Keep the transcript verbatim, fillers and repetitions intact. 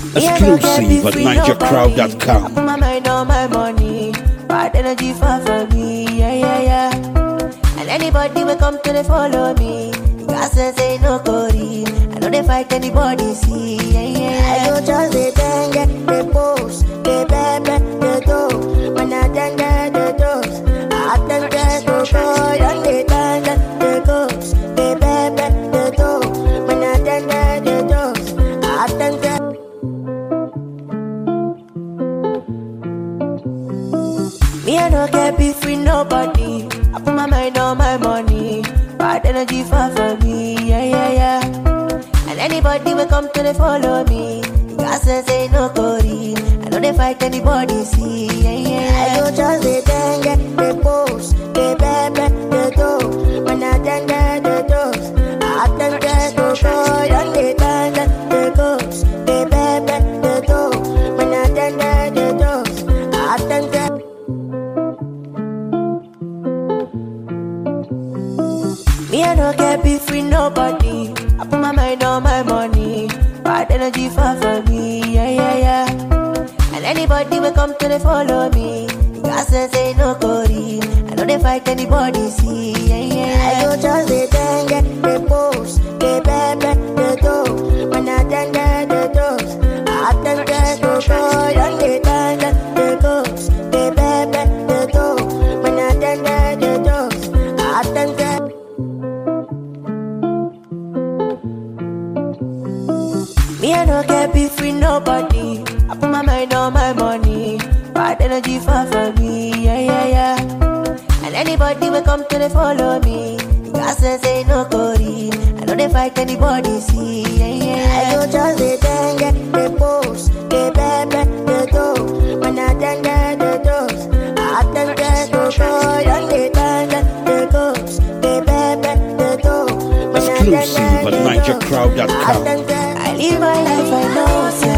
Exclusive at niger crowd dot com. I put my mind on my money. Bad energy far from me, yeah, yeah, yeah. And anybody will come to the follow me. God says ain't no Cory. I know they fight anybody, see, yeah, yeah, yeah. I go just the bang, the post, the baby, the dough. When I dang the dose, I dang the go, and the dang the ghost, the baby, the dough. When I dang the dose, I dang the. Me, I don't care beef with nobody. I put my mind on my money. Bad energy far from me, yeah, yeah, yeah. And anybody will come to the follow me. God says ain't no Cory. I know they fight anybody, see, yeah, yeah, yeah. I go just the bang, the post, the baby, the dough. When I dang the dose, I dang the go, and the dang the ghost, the baby, the dough. When I dang the dose, I dang the. Me, I don't care beef with nobody. I put my mind on my money. Bad energy far from me, yeah, yeah, yeah. And anybody will come to the follow me. God says ain't no Cory. I know they fight anybody, see, yeah, yeah, yeah. I go just the bang, the post, the baby, the dough. When I dang the dose, I dang the go, and the dang the ghost, the baby, the dough. When I dang the dose, I dang the. Me, I don't care beef with nobody. I put my mind on my money. Bad energy far from me, yeah, yeah, yeah. And anybody will come to the follow me. God says ain't no Cory. I know they fight anybody, see, yeah, yeah, yeah. I go just the bang, the post, the baby, the dough. When I dang the dose, I dang the go, and the dang the ghost, the baby, the dough. Exclusive at niger crowd dot com. I live my life, I know, say